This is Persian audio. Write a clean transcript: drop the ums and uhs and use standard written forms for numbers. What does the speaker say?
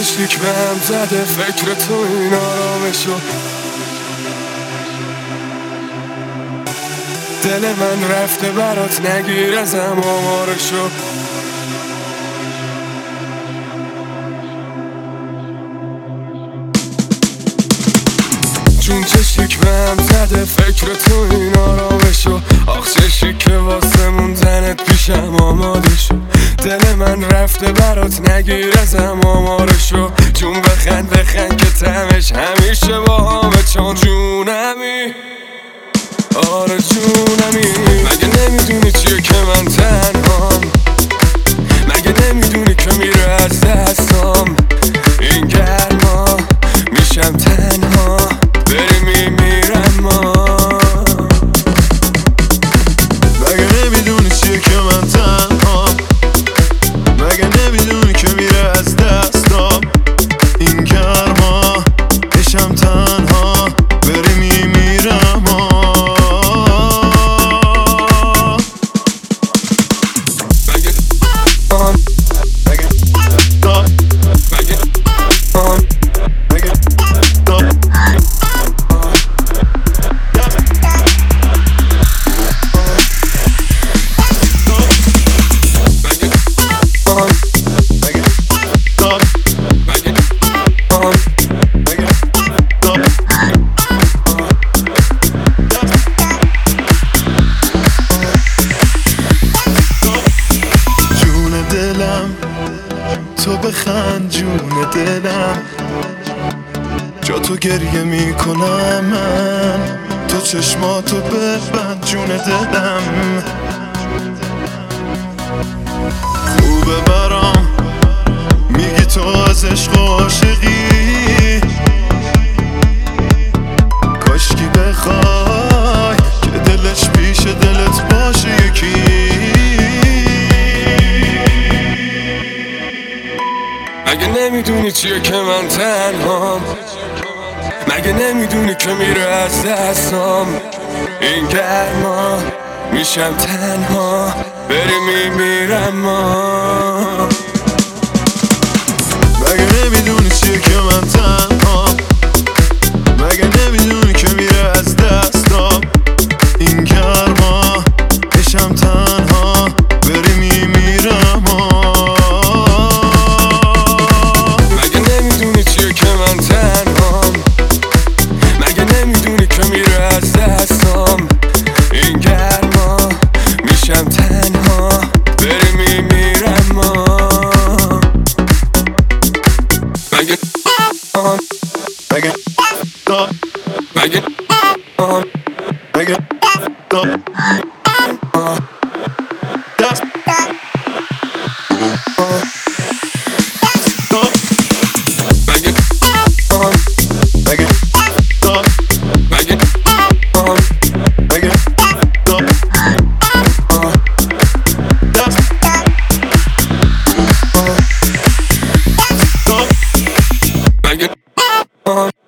چشیک به هم زده فکر تو این آرامشو. دل من رفته برات نگیر ازم آمارشو. چون چشیک به هم زده فکر تو این آرامشو. آخ چشی که واسه موندنت پیشم آماده شو. دل من رفته برات نگیر ازم آمارشو. چون بخند که تمش همیشه با همه چون جونمی. آره جونمی. مگه نمیدونی چیه که من تنهام؟ مگه نمیدونی که میره از دستام این گرما؟ میشم تنها بری میمیرم ما. مگه نمیدونی چیه که من تنهام؟ مگه نمیدونی که میره از دستام این گرما؟ میشم تنها بری میمیرم ما. تو بخند جون دلم، جا تو گریه میکنم من. تو چشماتو ببند جون دلم. خوبه برام میگی تو از عشق و عاشقی. کاشکی بخوای که دلش پیش دلت باشه یکی. مگه نمیدونی چیه که من تنهام؟ مگه نمیدونی که میره از دستام این گرما؟ میشم تنها بری میمیرم ما. مگه نمیدونی چیه که من تنهام؟ مگه نمیدونی که میره از دستام این گرما؟ میشم تنها بری میمیرم ما. Bang it.